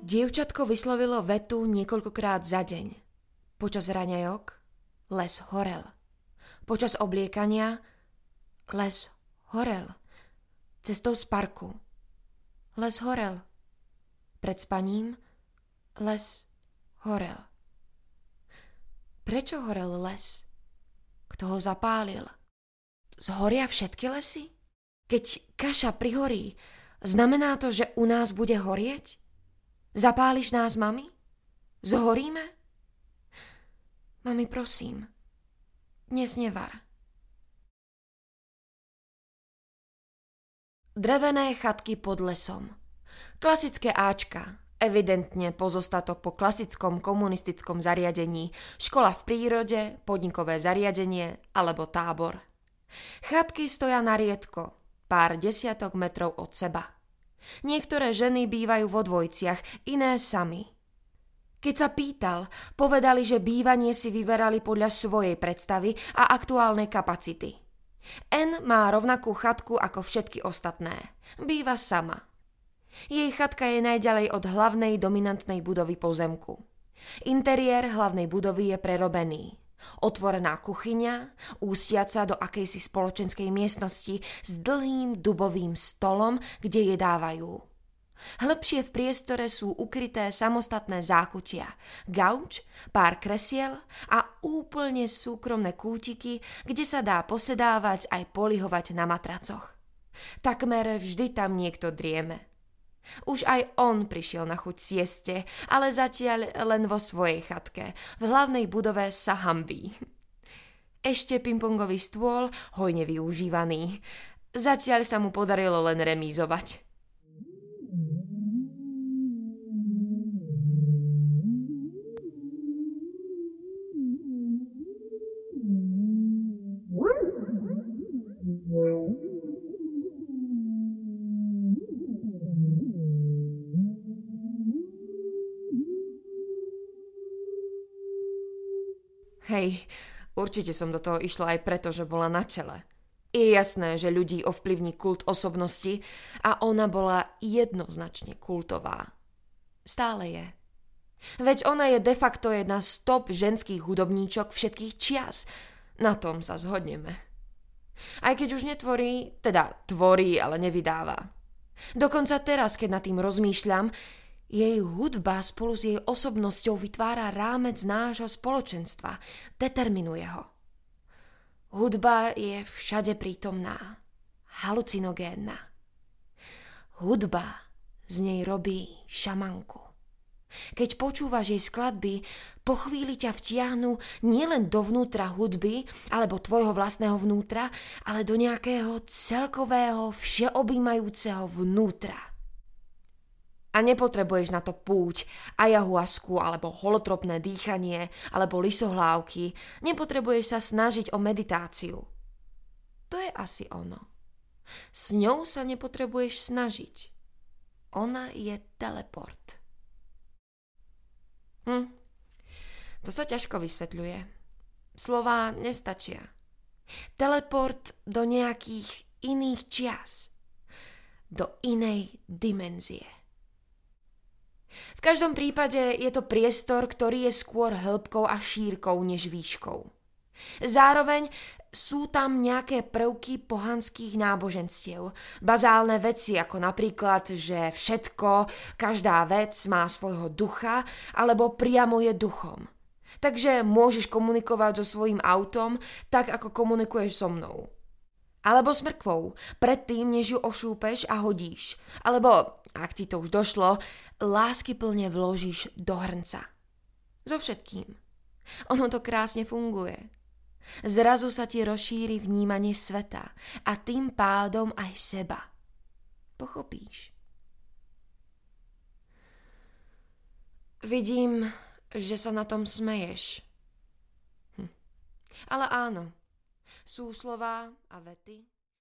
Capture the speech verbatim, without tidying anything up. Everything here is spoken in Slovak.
Dievčatko vyslovilo vetu niekoľkokrát za deň. Počas raňajok les horel. Počas obliekania les horel. Cestou z parku les horel. Pred spaním les horel. Prečo horel les? Kto ho zapálil? Zhoria všetky lesy? Keď kaša prihorí, znamená to, že u nás bude horieť? Zapáliš nás, mami? Zhoríme? Mami, prosím, dnes nevar. Drevené chatky pod lesom. Klasické áčka, evidentne pozostatok po klasickom komunistickom zariadení, škola v prírode, podnikové zariadenie alebo tábor. Chatky stoja na riedko, pár desiatok metrov od seba. Niektoré ženy bývajú vo dvojciach, iné sami. Keď sa pýtal, povedali, že bývanie si vyberali podľa svojej predstavy a aktuálnej kapacity. N má rovnakú chatku ako všetky ostatné. Býva sama. Jej chatka je najďalej od hlavnej dominantnej budovy pozemku. Interiér hlavnej budovy je prerobený. Otvorená kuchyňa, ústiaca do akejsi spoločenskej miestnosti s dlhým dubovým stolom, kde jedávajú. Hĺbšie v priestore sú ukryté samostatné zákutia, gauč, pár kresiel a úplne súkromné kútiky, kde sa dá posedávať aj polihovať na matracoch. Takmer vždy tam niekto drieme. Už aj on prišiel na chuť sieste, ale zatiaľ len vo svojej chatke. V hlavnej budove sa hanbí. Ešte pingpongový stôl, hojne využívaný. Zatiaľ sa mu podarilo len remízovať. Hej, určite som do toho išla aj preto, že bola na čele. Je jasné, že ľudí ovplyvní kult osobnosti a ona bola jednoznačne kultová. Stále je. Veď ona je de facto jedna z top ženských hudobníčok všetkých čias. Na tom sa zhodneme. Aj keď už netvorí, teda tvorí, ale nevydáva. Dokonca teraz, keď nad tým rozmýšľam, jej hudba spolu s jej osobnosťou vytvára rámec nášho spoločenstva, determinuje ho. Hudba je všade prítomná, halucinogénna. Hudba z nej robí šamanku. Keď počúvaš jej skladby, po chvíli ťa vtiahnu nielen dovnútra hudby alebo tvojho vlastného vnútra, ale do nejakého celkového, všeobjímajúceho vnútra. A nepotrebuješ na to púť, ayahuasku alebo holotropné dýchanie alebo lisohlávky. Nepotrebuješ sa snažiť o meditáciu. To je asi ono. S ňou sa nepotrebuješ snažiť. Ona je teleport. Hm. To sa ťažko vysvetľuje. Slová nestačia. Teleport do nejakých iných čias. Do inej dimenzie. V každom prípade je to priestor, ktorý je skôr hĺbkou a šírkou než výškou. Zároveň sú tam nejaké prvky pohanských náboženstiev, bazálne veci ako napríklad, že všetko, každá vec má svojho ducha alebo priamo je duchom. Takže môžeš komunikovať so svojím autom tak, ako komunikuješ so mnou. Alebo s mrkvou, predtým, než ju ošúpeš a hodíš. Alebo, ak ti to už došlo, láskyplne vložíš do hrnca. So všetkým. Ono to krásne funguje. Zrazu sa ti rozšíri vnímanie sveta a tým pádom aj seba. Pochopíš. Vidím, že sa na tom smeješ. Hm. Ale áno. Sú slová a vety,